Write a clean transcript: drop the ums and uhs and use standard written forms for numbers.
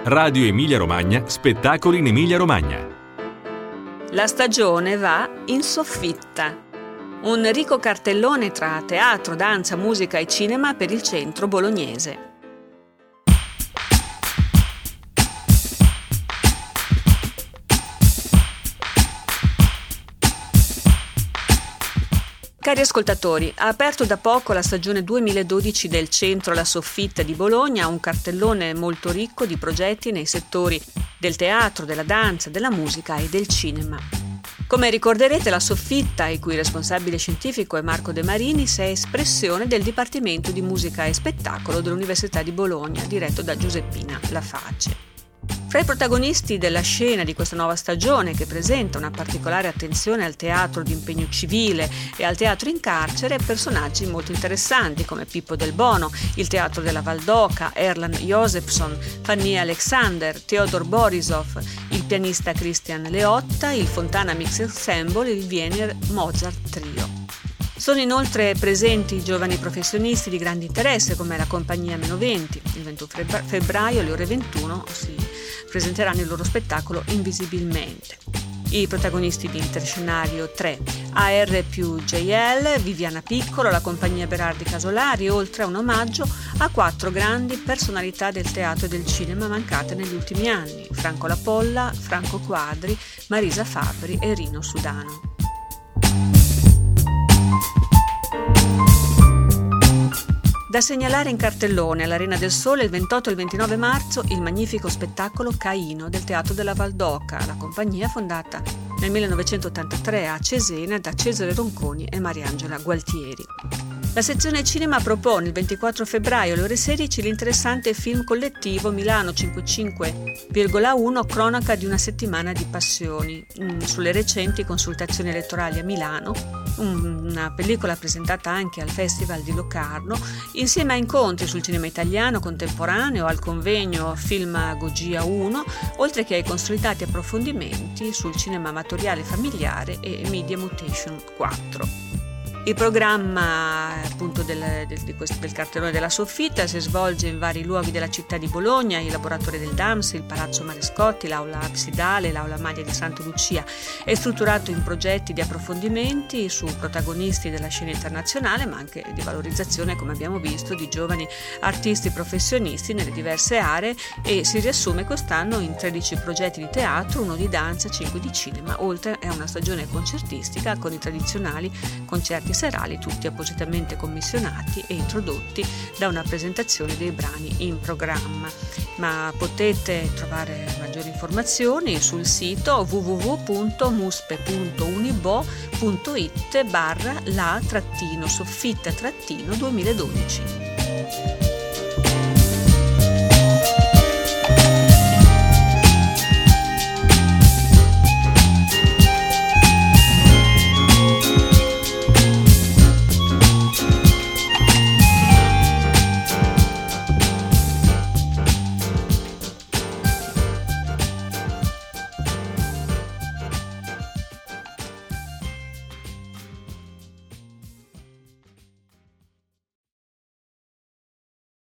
Radio Emilia Romagna, spettacoli in Emilia Romagna. La stagione va in soffitta. Un ricco cartellone tra teatro, danza, musica e cinema per il centro bolognese. Cari ascoltatori, ha aperto da poco la stagione 2012 del Centro La Soffitta di Bologna, un cartellone molto ricco di progetti nei settori del teatro, della danza, della musica e del cinema. Come ricorderete, La Soffitta, il cui responsabile scientifico è Marco De Marinis, è espressione del Dipartimento di Musica e Spettacolo dell'Università di Bologna, diretto da Giuseppina Laface. Fra i protagonisti della scena di questa nuova stagione, che presenta una particolare attenzione al teatro di impegno civile e al teatro in carcere, personaggi molto interessanti come Pippo Del Bono, il Teatro della Valdoca, Erland Josephson, Fanny Alexander, Theodor Borisov, il pianista Christian Leotta, il Fontana Mix Ensemble e il Wiener Mozart Trio. Sono inoltre presenti giovani professionisti di grande interesse come la compagnia Meno 20. Il 21 febbraio alle ore 21 si presenteranno il loro spettacolo Invisibilmente. I protagonisti di Interscenario 3, AR più JL, Viviana Piccolo, la compagnia Berardi Casolari, oltre a un omaggio a 4 grandi personalità del teatro e del cinema mancate negli ultimi anni: Franco Lapolla, Franco Quadri, Marisa Fabbri e Rino Sudano. Da segnalare in cartellone all'Arena del Sole il 28 e il 29 marzo il magnifico spettacolo Caino del Teatro della Valdoca, la compagnia fondata nel 1983 a Cesena da Cesare Ronconi e Mariangela Gualtieri. La sezione cinema propone il 24 febbraio alle ore 16 l'interessante film collettivo Milano 55,1 Cronaca di una settimana di passioni, sulle recenti consultazioni elettorali a Milano, una pellicola presentata anche al Festival di Locarno, insieme a incontri sul cinema italiano contemporaneo, al convegno Filmagogia 1, oltre che ai consolidati approfondimenti sul cinema amatoriale familiare e Media Mutation 4. Il programma appunto del cartellone della Soffitta si svolge in vari luoghi della città di Bologna: il laboratorio del DAMS, il Palazzo Marescotti, l'aula absidale, l'aula maglia di Santa Lucia. È strutturato in progetti di approfondimenti su protagonisti della scena internazionale, ma anche di valorizzazione, come abbiamo visto, di giovani artisti professionisti nelle diverse aree, e si riassume quest'anno in 13 progetti di teatro, 1 di danza, 5 di cinema, oltre a una stagione concertistica con i tradizionali concerti serali, tutti appositamente commissionati e introdotti da una presentazione dei brani in programma. Ma potete trovare maggiori informazioni sul sito www.muspe.unibo.it/la-soffitta-2012.